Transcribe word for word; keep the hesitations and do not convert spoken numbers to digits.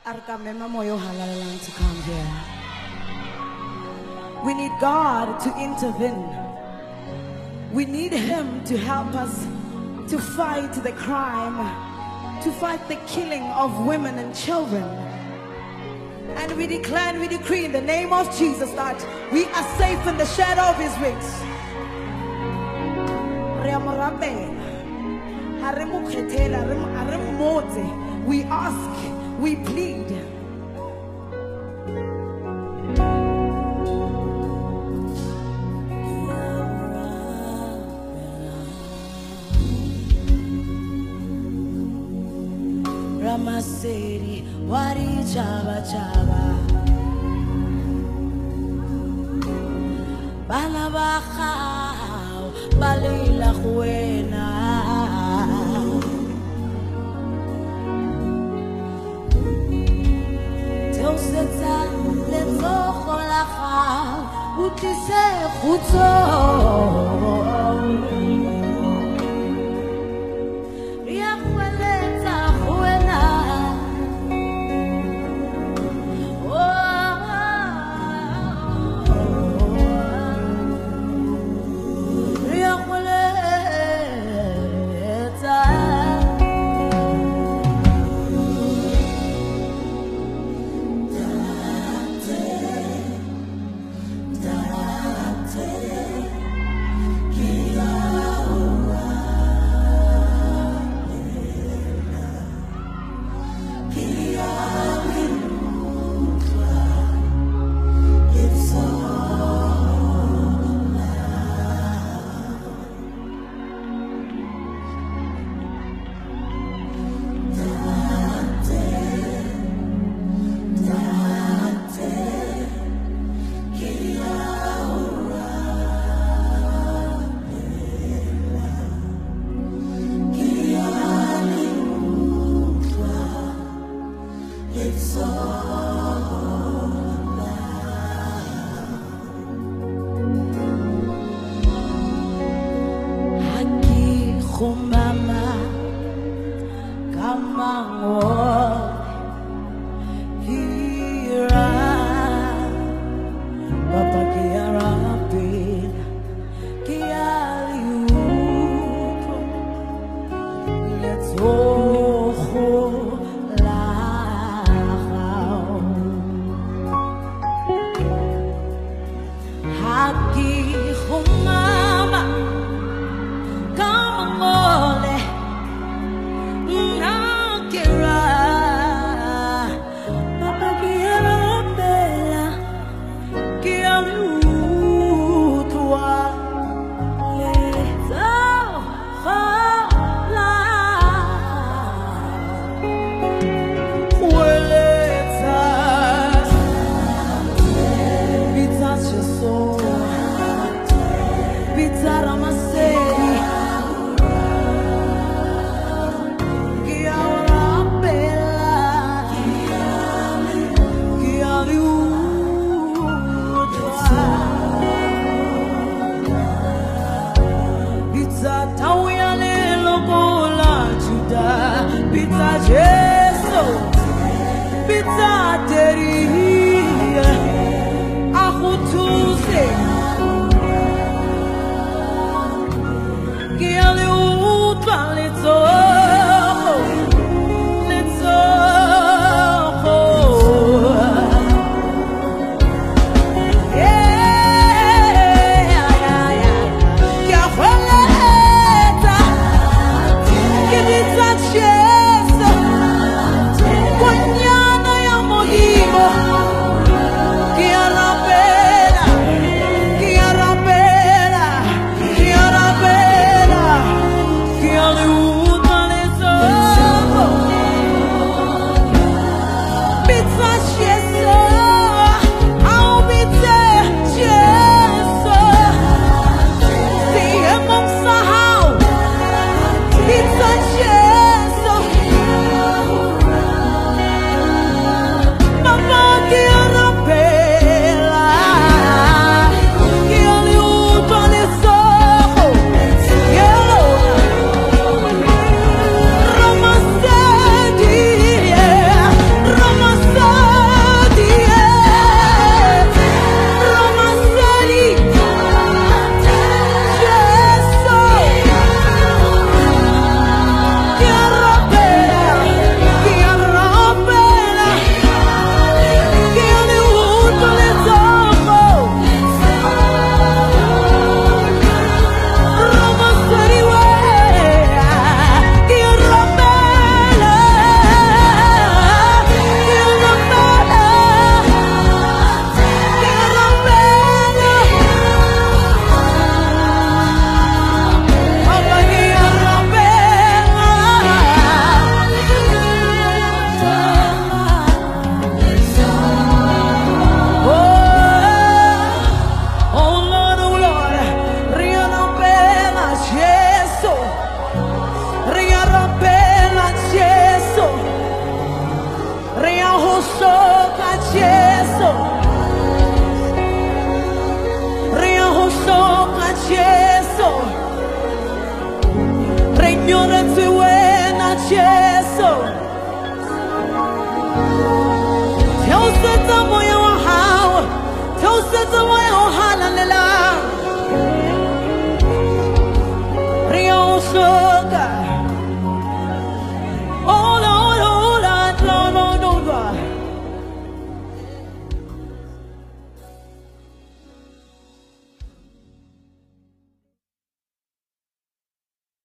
Arkamema moyo halalang to come here. We need God to intervene. We need Him to help us to fight the crime, to fight the killing of women and children. And we declare and we decree in the name of Jesus that we are safe in the shadow of His wings. We ask, we plead. Ramaseri wari chava chava bana bakhaw balila khwena teosetsa letsogo la gago o tlise khutso Hollywood. Moses, oh hallelujah.